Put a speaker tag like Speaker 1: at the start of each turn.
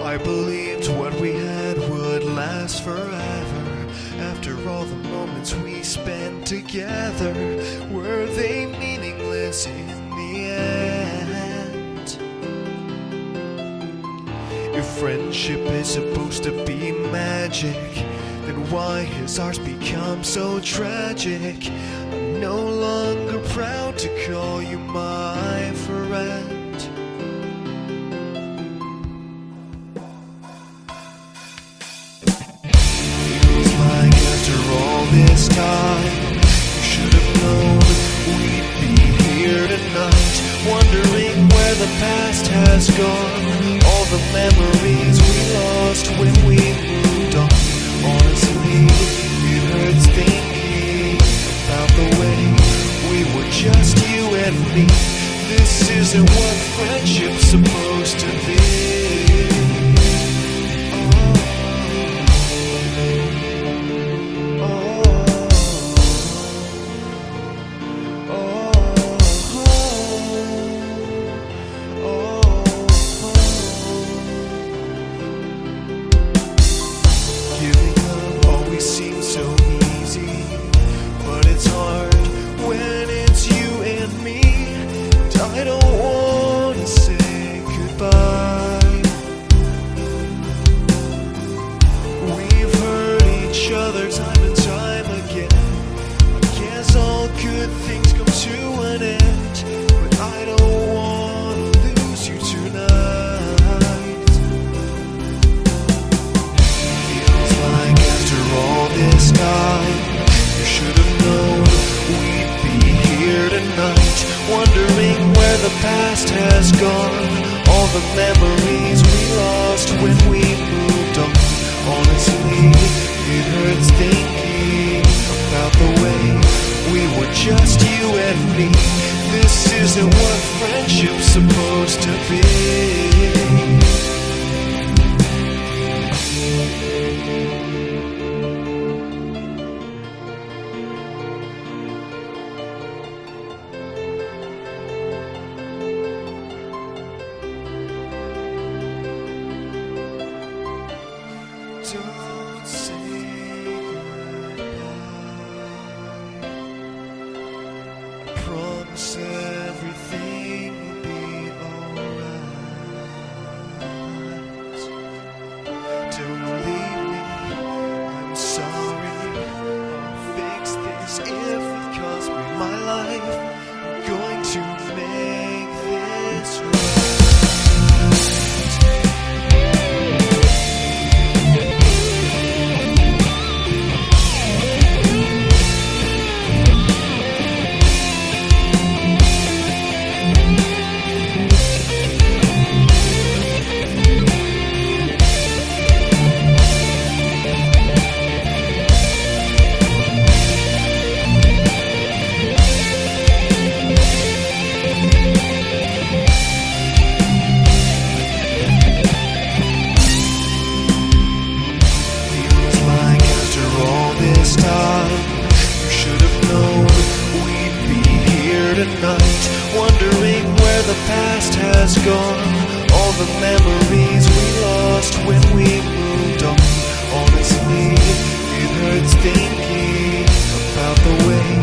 Speaker 1: I believed what we had would last forever. After all the moments we spent together, were they meaningless in the end? If friendship is supposed to be magic, then why has ours become so tragic? I'm no longer proud to call you my friend. Feels like after all this time, you should have known we'd be here tonight, wondering where the past has gone, all the memories we lost when we moved on. Honestly, it hurts thinking about the way we were just you and me. This isn't what friendship's supposed to be. Seems so easy, but it's hard when it's you and me. And I don't want to say goodbye. We've hurt each other time and time again. I guess all good things come to an end, but I don't want to lose you tonight. Feels like after all this time, you should have known we'd be here tonight, wondering where the past has gone, all the memories we lost when we moved on. Honestly, it hurts thinking about the way we were just you and me. This isn't what friendship's supposed to be. Don't say goodbye. Promise everything will be alright. Don't leave me, I'm sorry. I'll fix this if it costs me my life. I'm going to make this right. Tonight, wondering where the past has gone, all the memories we lost when we moved on. Honestly, it hurts thinking about the way